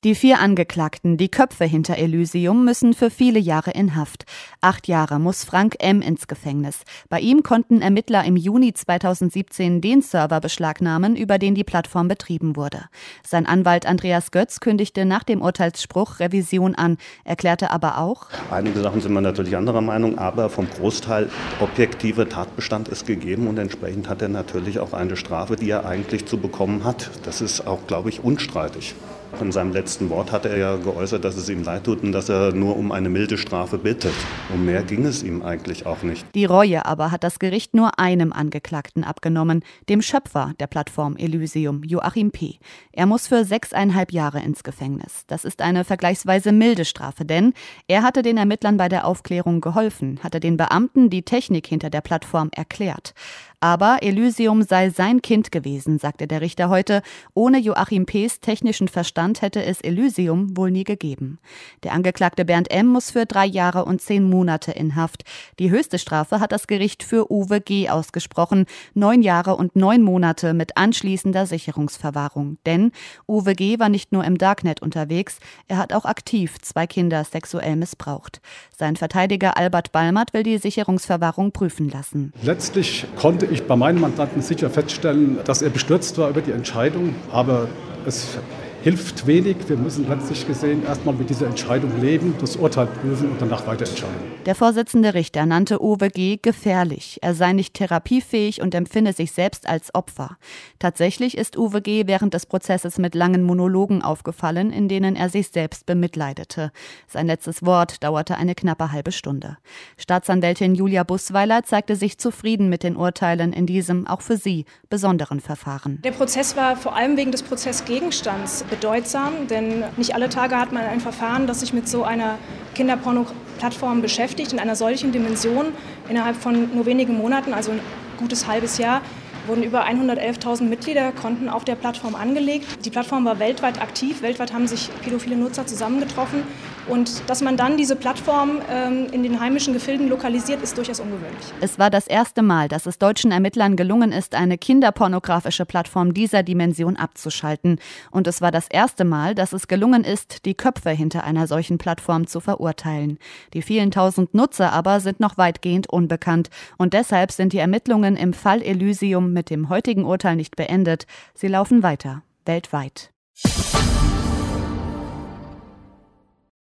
Die 4 Angeklagten, die Köpfe hinter Elysium, müssen für viele Jahre in Haft. 8 Jahre muss Frank M. ins Gefängnis. Bei ihm konnten Ermittler im Juni 2017 den Server beschlagnahmen, über den die Plattform betrieben wurde. Sein Anwalt Andreas Götz kündigte nach dem Urteilsspruch Revision an, erklärte aber auch: Einige Sachen sind wir natürlich anderer Meinung, aber vom Großteil objektive Tatbestand ist gegeben und entsprechend hat er natürlich auch eine Strafe, die er eigentlich zu bekommen hat. Das ist auch, glaube ich, unstreitig. In seinem letzten Wort hat er ja geäußert, dass es ihm leid tut und dass er nur um eine milde Strafe bittet. Um mehr ging es ihm eigentlich auch nicht. Die Reue aber hat das Gericht nur einem Angeklagten abgenommen, dem Schöpfer der Plattform Elysium, Joachim P. Er muss für 6,5 Jahre ins Gefängnis. Das ist eine vergleichsweise milde Strafe, denn er hatte den Ermittlern bei der Aufklärung geholfen, hatte den Beamten die Technik hinter der Plattform erklärt. Aber Elysium sei sein Kind gewesen, sagte der Richter heute. Ohne Joachim P.'s technischen Verstand hätte es Elysium wohl nie gegeben. Der Angeklagte Bernd M. muss für 3 Jahre und 10 Monate in Haft. Die höchste Strafe hat das Gericht für Uwe G. ausgesprochen. 9 Jahre und 9 Monate mit anschließender Sicherungsverwahrung. Denn Uwe G. war nicht nur im Darknet unterwegs, er hat auch aktiv 2 Kinder sexuell missbraucht. Sein Verteidiger Albert Ballmert will die Sicherungsverwahrung prüfen lassen. Letztlich konnte ich bei meinen Mandanten sicher feststellen, dass er bestürzt war über die Entscheidung, aber es hilft wenig. Wir müssen letztlich gesehen erstmal mit dieser Entscheidung leben, das Urteil prüfen und danach weiter entscheiden. Der Vorsitzende Richter nannte Uwe G. gefährlich. Er sei nicht therapiefähig und empfinde sich selbst als Opfer. Tatsächlich ist Uwe G. während des Prozesses mit langen Monologen aufgefallen, in denen er sich selbst bemitleidete. Sein letztes Wort dauerte eine knappe halbe Stunde. Staatsanwältin Julia Busweiler zeigte sich zufrieden mit den Urteilen in diesem, auch für sie, besonderen Verfahren. Der Prozess war vor allem wegen des Prozessgegenstands bedeutsam, denn nicht alle Tage hat man ein Verfahren, das sich mit so einer Kinderporno-Plattform beschäftigt, in einer solchen Dimension. Innerhalb von nur wenigen Monaten, also ein gutes halbes Jahr, wurden über 111.000 Mitglieder, Konten auf der Plattform angelegt. Die Plattform war weltweit aktiv, weltweit haben sich pädophile Nutzer zusammengetroffen. Und dass man dann diese Plattform in den heimischen Gefilden lokalisiert, ist durchaus ungewöhnlich. Es war das erste Mal, dass es deutschen Ermittlern gelungen ist, eine kinderpornografische Plattform dieser Dimension abzuschalten. Und es war das erste Mal, dass es gelungen ist, die Köpfe hinter einer solchen Plattform zu verurteilen. Die vielen tausend Nutzer aber sind noch weitgehend unbekannt. Und deshalb sind die Ermittlungen im Fall Elysium mit dem heutigen Urteil nicht beendet. Sie laufen weiter, weltweit.